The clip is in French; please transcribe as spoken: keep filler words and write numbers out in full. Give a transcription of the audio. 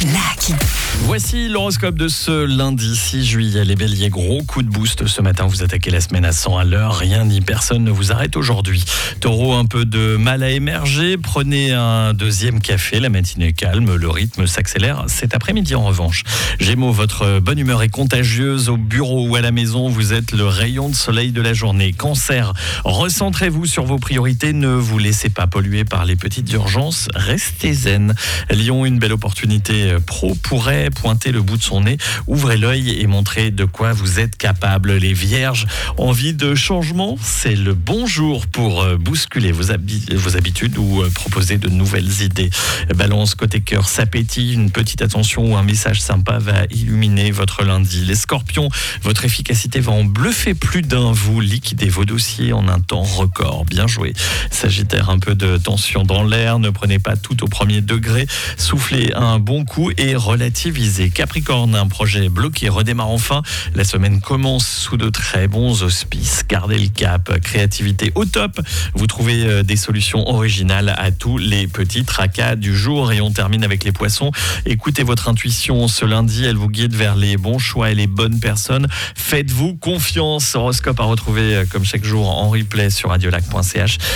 Lac. Voici l'horoscope de ce lundi six juillet. Les béliers, gros coup de boost ce matin. Vous attaquez la semaine à cent à l'heure. Rien ni personne ne vous arrête aujourd'hui. Taureau, un peu de mal à émerger. Prenez un deuxième café. La matinée est calme. Le rythme s'accélère cet après-midi en revanche. Gémeaux, votre bonne humeur est contagieuse. Au bureau ou à la maison, vous êtes le rayon de soleil de la journée. Cancer, recentrez-vous sur vos priorités. Ne vous laissez pas polluer par les petites urgences. Restez zen. Lion, une belle opportunité pro pourrait pointer le bout de son nez. Ouvrez l'œil et montrez de quoi vous êtes capable. Les vierges, envie de changement, c'est le bon jour pour bousculer vos, habi- vos habitudes ou proposer de nouvelles idées. Balance, côté cœur, s'appétit, une petite attention ou un message sympa va illuminer votre lundi. Les scorpions, votre efficacité va en bluffer plus d'un. Vous liquidez vos dossiers en un temps record. Bien joué. Sagittaire, un peu de tension dans l'air, ne prenez pas tout au premier degré. Soufflez un bon coup et relativisez. Capricorne, un projet bloqué redémarre enfin. La semaine commence sous de très bons auspices. Gardez le cap. Créativité au top. Vous trouvez des solutions originales à tous les petits tracas du jour. Et on termine avec les poissons. Écoutez votre intuition ce lundi. Elle vous guide vers les bons choix et les bonnes personnes. Faites-vous confiance. Horoscope à retrouver comme chaque jour en replay sur radiolac point c h.